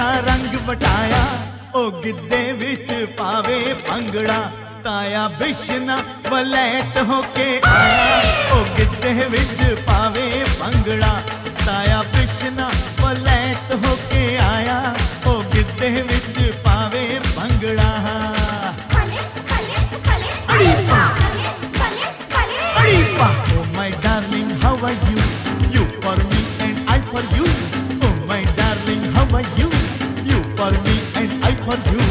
ਐਸਾ ਰੰਗ ਵਟਾਇਆ ਉਹ ਗਿੱਧੇ ਵਿੱਚ ਪਾਵੇ ਭੰਗੜਾ। ਤਾਇਆ ਬਿਸ਼ਨਾ ਵਲੈਤ ਹੋ ਕੇ ਆਇਆ ਉਹ ਗਿੱਧੇ ਵਿੱਚ ਪਾਵੇ ਭੰਗੜਾ। ਤਾਇਆ ਬਿਸ਼ਨਾ ਵਲੈਤ ਹੋ ਕੇ ਆਇਆ ਉਹ ਗਿੱਧੇ ਵਿੱਚ ਪਾਵੇ bhangra. Oh my darling, how are you? You for me and I for you. Oh my darling, how are you? You for me and I for you.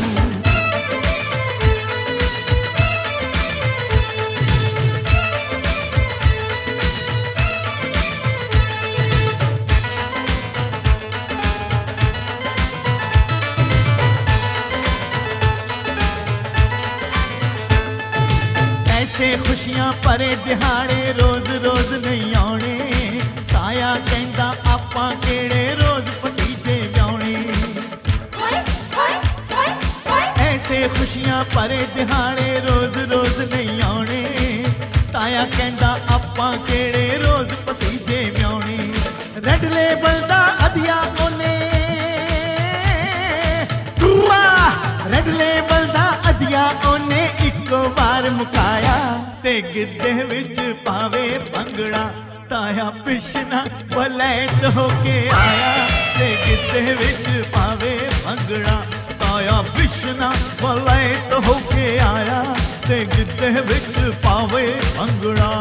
ऐसे खुशियां भरे दिहाड़े रोज रोज नहीं आने। ताया कहंदा आपां केड़े रोज भतीजे व्याउने। ऐसे खुशियां भरे दिहाड़े रोज रोज नहीं आने। ताया कहंदा आपां केड़े रोज भतीजे व्याउने। रेड लेबल दा अधिया ओने रेड लेबल दा अधिया ओने इक्को बार मुकाया ते गिद्धे विच पावे भंगड़ा। ताया पिछना वलैत होके आया ते गिद्धे विच पावे भंगड़ा। ताया पिछना वलैत होके आया ते गिद्धे विच पावे भंगड़ा।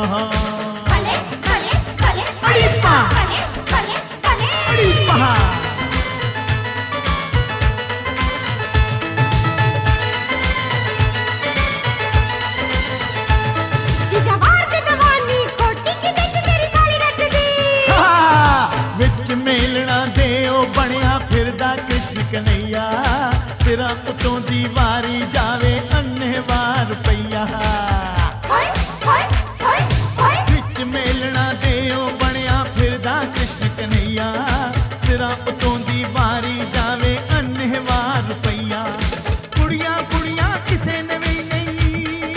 मेलना दे ओ बनिया फिरदा कृष्ण कन्हैया। सिरा उतों दी वारी जावे अन्नेवाह रुपैया। विच मेलना दे ओ बनिया फिरदा कृष्ण कन्हैया। सिरा उतों दी वारी जावे अन्नेवाह रुपैया। कुड़ियां कुड़ियां किसे ने भी नहीं।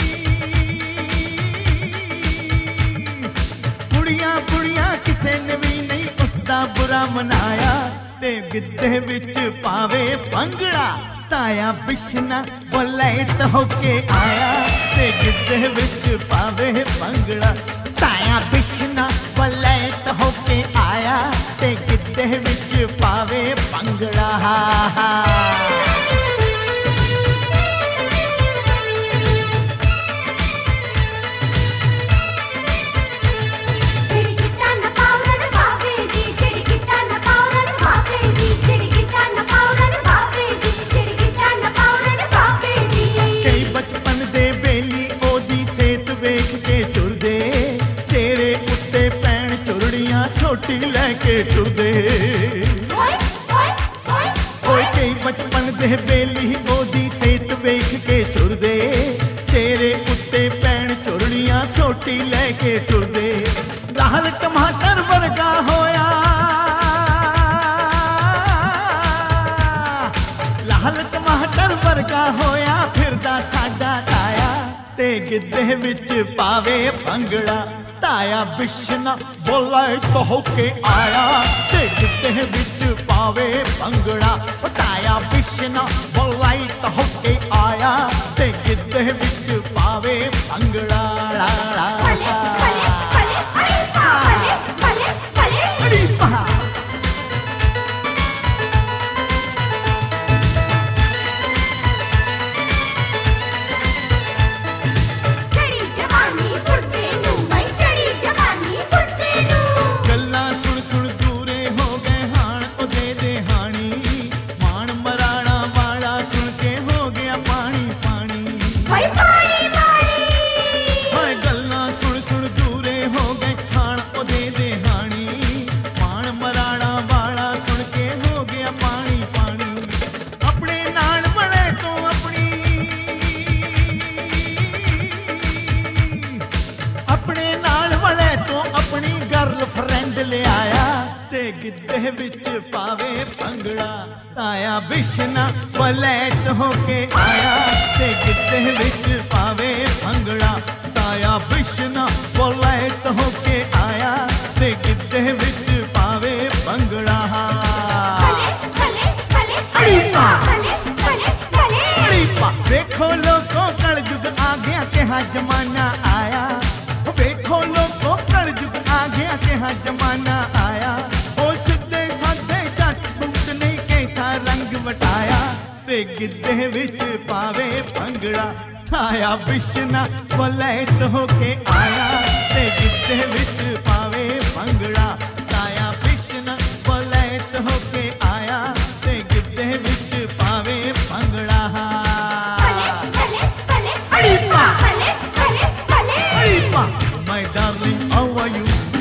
कुड़ियां कुड़ियां किसे ने भी नहीं उसदा बुरा मनाया ते गिद्धे विच पावे भंगड़ा। ताया बिशना वलैत होके आया ते गिद्धे विच पावे भंगड़ा। ताया बिशना वलैत होके आया ते गिद्धे विच पावे भंगड़ा। छोटी लैके टुरदे ओए कई बचपन दे बेली ओदी सेहत वेख के टुरदे। चेहरे उत्ते पैण चुरड़ियां सोटी लैके टुरदे। लाल टमाटर वर्गा होया लाल टमाटर वर्गा होया फिरदा साडा ताया ते गिद्धे विच पावे भंगड़ा। ताया बिशना वलैत होके आया ते गिद्धे विच पावे भंगड़ा। ताया बिशना वलैत होके आया ते गिद्धे विच पावे भंगड़ा। गिद्धे विच पावे भंगड़ा। ताया बिशना वलैत होके आया ते गिद्धे विच पावे भंगड़ा। ताया बिशना वलैत होके आया ते गिद्धे विच पावे भंगड़ा। जमाना आया वेखो लोगो कलयुग आ गया केहा जमाना आया ओ सिद्धे साधे जट बूट नहीं कैसा रंग वटाया ते गिद्धे विच पावे भंगड़ा थाया बिशना वलैत होके आया ते गिद्धे विच पावे भंगड़ा ताया बिशना वलैत होके आया ते गिद्धे विच पावे bhangra My darling, how are you?